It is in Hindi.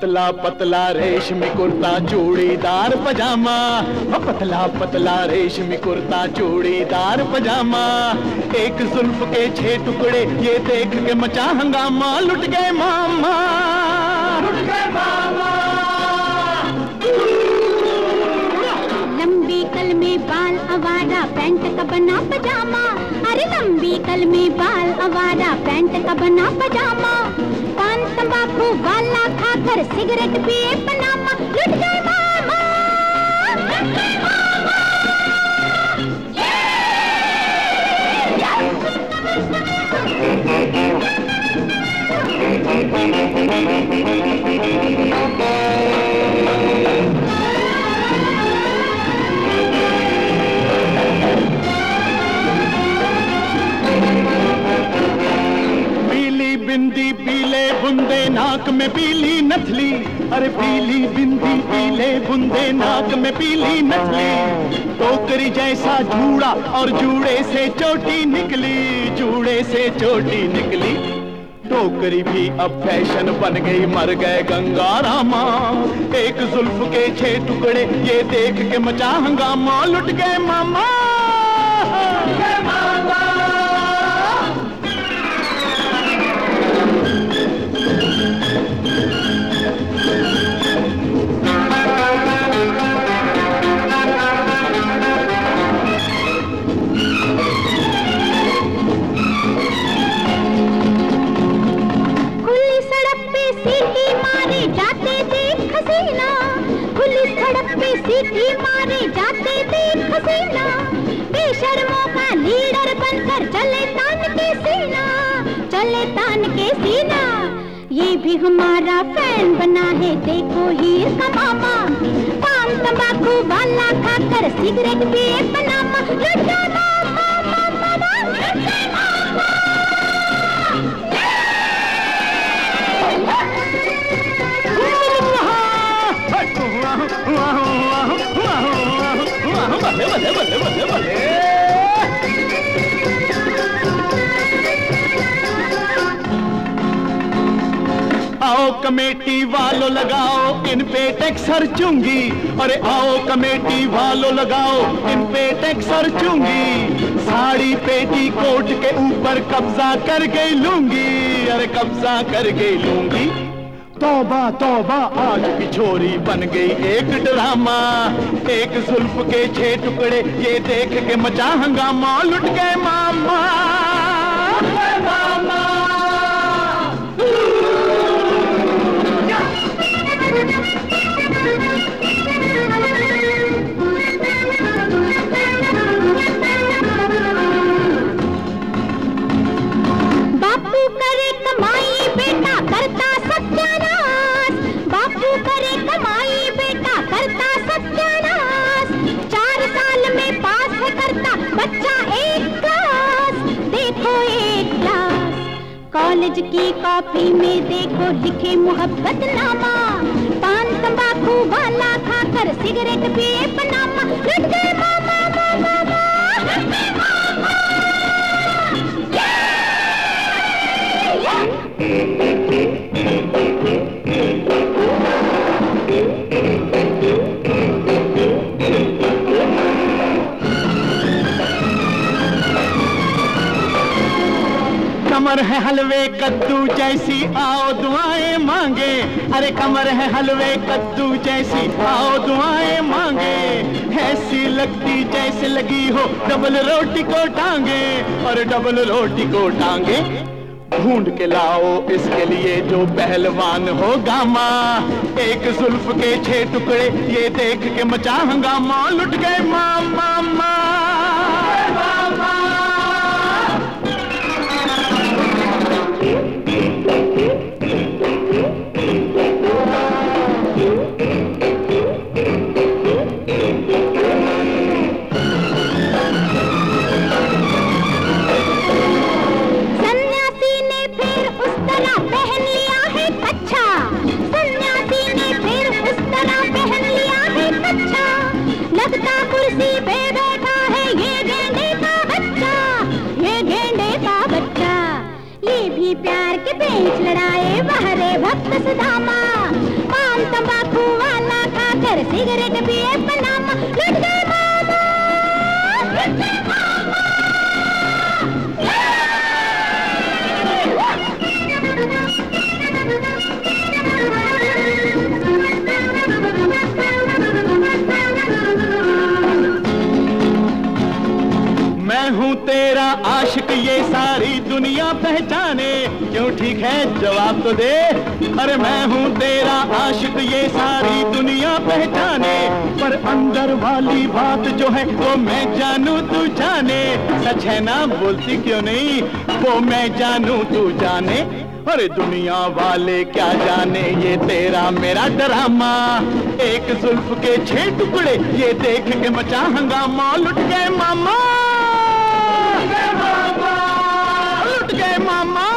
पतला पतला रेशमी कुर्ता चूड़ीदार पजामा, पतला पतला रेशमी कुर्ता चूड़ीदार पजामा। एक जुल्फ के 6 टुकड़े ये देख के मचा हंगामा, लुट गए मामा, लुट गए मामा। लंबी कल में बाल अवारा पैंट का बना पजामा, अरे लंबी कल में बाल अवारा पैंट का बना पजामा। पान तंबाकू वाला खाकर सिगरेट पिए पनामा, लुट गए मामा, लुट गए मामा। बिंदी पीले बुंदे नाक में पीली नथली, अरे पीली बिंदी पीले बुंदे नाक में पीली नथली। टोकरी जैसा जूड़ा और जूड़े से चोटी निकली, जूड़े से चोटी निकली। टोकरी भी अब फैशन बन गई, मर गए गंगा रामा। एक जुल्फ के 6 टुकड़े ये देख के मचा हंगामा, लुट गए मामा, लुट गए मामा। सीटी मारे जाते देख हसीना, बेशर्मों का लीडर बनकर चले तान के सीना, चले तान के सीना। ये भी हमारा फैन बना है देखो हीर का मामा, पान तंबाकू वाला खाकर सिगरेट पिए पनामा, लुट गए मामा, मामा, लुट गए मामा। बल्ले बल्ले बल्ले बल्ले बल्ले। आओ कमेटी वालों लगाओ इन पे टैक्स हर चूंगी, अरे आओ कमेटी वालों लगाओ इन पे टैक्स हर चूंगी। साड़ी पेटी कोट के ऊपर कब्जा कर गई लूंगी, अरे कब्जा कर गई लूंगी। तौबा तौबा आज की छोरी बन गई एक ड्रामा, एक जुल्फ के 6 टुकड़े ये देख के मचा हंगामा, लुट गए मामा, लुट गए मामा। बापू करे कमाई बेटा करता सत्यानाश, बापू करे कमाई बेटा करता सत्यानाश। 4 साल में पास है करता बच्चा 1 क्लास, देखो 1 क्लास। कॉलेज की कॉपी में देखो लिखे मोहब्बतनामा, पान तंबाकू वाला खाकर सिगरेट पिए पनामा, लुट गए मामा, मामा, लुट गए मामा। कमर है हलवे कद्दू जैसी आओ दुआएं मांगे, अरे कमर है हलवे कद्दू जैसी आओ दुआएं मांगे। ऐसी लगती जैसे लगी हो डबल रोटी को टांगे, और डबल रोटी को टांगे। ढूंढ के लाओ इसके लिए जो पहलवान हो गामा, एक जुल्फ के 6 टुकड़े ये देख के मचा हंगामा, लुट गए मामा, मामा। प्यार के पेंच लड़ाए बहरे भक्त सुदामा। अरे सिगरेट पिए पनामा, लुट गए मामा, लुट गए मामा। मैं हूँ तेरा आशिक ये सारी दुनिया पहचाने, क्यों ठीक है जवाब तो दे। अरे मैं हूँ तेरा आशिक ये सारी दुनिया पहचाने, पर अंदर वाली बात जो है वो मैं जानू तू जाने। सच है ना, बोलती क्यों नहीं, वो मैं जानू तू जाने। अरे दुनिया वाले क्या जाने ये तेरा मेरा ड्रामा, एक जुल्फ के 6 टुकड़े ये देख के मचा हंगामा। लुट गए मामा, लुट गए मामा।